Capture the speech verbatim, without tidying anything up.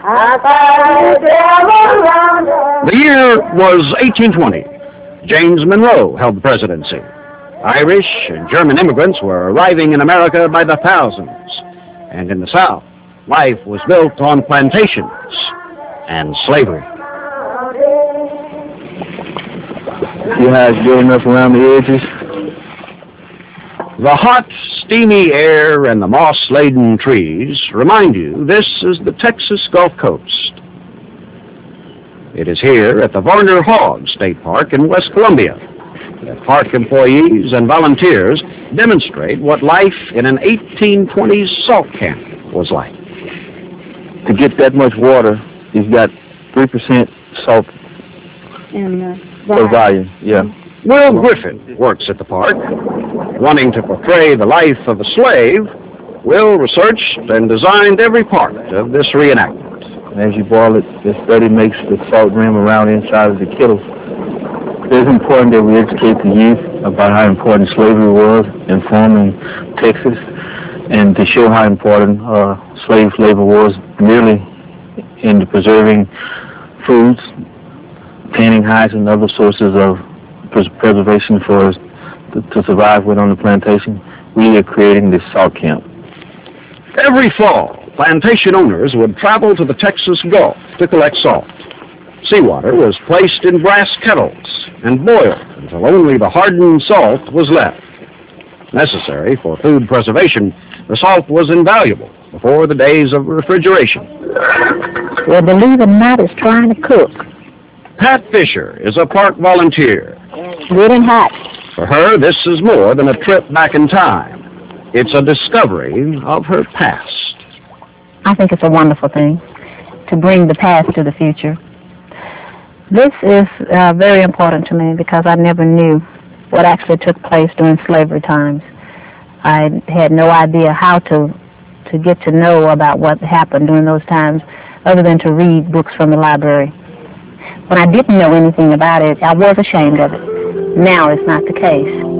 The year was eighteen twenty. James Monroe held the presidency. Irish and German immigrants were arriving in America by the thousands. And in the South, life was built on plantations and slavery. See how it's building up around the edges? The hot, steamy air and the moss-laden trees remind you this is the Texas Gulf Coast. It is here at the Varner Hogg State Park in West Columbia that park employees and volunteers demonstrate what life in an eighteen twenties salt camp was like. To get that much water, you've got three percent salt And, uh, per volume. Yeah. Will Griffin works at the park. Wanting to portray the life of a slave, Will researched and designed every part of this reenactment. As you boil it, this study makes the salt rim around the inside of the kettle. It is important that we educate the youth about how important slavery was in forming Texas, and to show how important uh, slave labor was merely in the preserving foods, tanning hides, and other sources of pres preservation for us to, to survive with on the plantation. We are creating this salt camp. Every fall, plantation owners would travel to the Texas Gulf to collect salt. Seawater was placed in brass kettles and boiled until only the hardened salt was left. Necessary for food preservation, the salt was invaluable before the days of refrigeration. Well, believe it or not, it's trying to cook. Pat Fisher is a park volunteer. Good and hot. For her, this is more than a trip back in time. It's a discovery of her past. I think it's a wonderful thing to bring the past to the future. This is uh, very important to me because I never knew what actually took place during slavery times. I had no idea how to to get to know about what happened during those times other than to read books from the library. When I didn't know anything about it, I was ashamed of it. Now it's not the case.